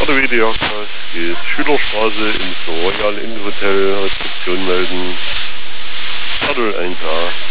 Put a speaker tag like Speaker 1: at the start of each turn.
Speaker 1: der WD-Jagdpass geht Schülerstraße ins Royal Inn Hotel, Rezeption melden. Shuttle 1A.